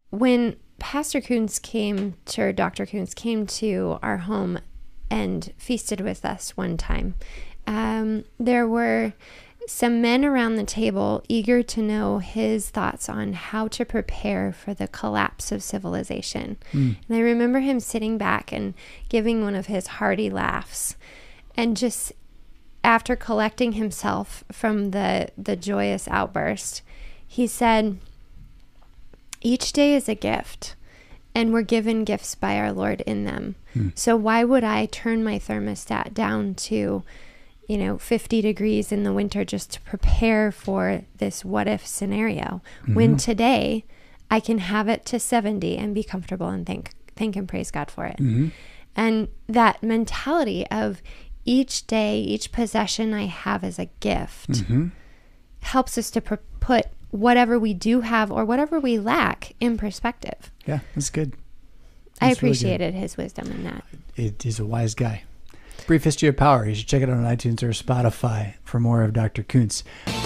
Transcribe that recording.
when Pastor Coons came to, or Dr. Coons came to our home and feasted with us one time, there were some men around the table eager to know his thoughts on how to prepare for the collapse of civilization. And I remember him sitting back and giving one of his hearty laughs, and just after collecting himself from the joyous outburst, he said, "Each day is a gift, and we're given gifts by our Lord in them. So why would I turn my thermostat down to 50 degrees in the winter just to prepare for this what if scenario, when today I can have it to 70 and be comfortable and thank and praise God for it." And that mentality of each day, each possession I have as a gift helps us to put whatever we do have or whatever we lack in perspective. Yeah, that's good. I appreciated his wisdom in that. He's a wise guy. Brief History of Power. You should check it out on iTunes or Spotify for more of Dr. Koontz.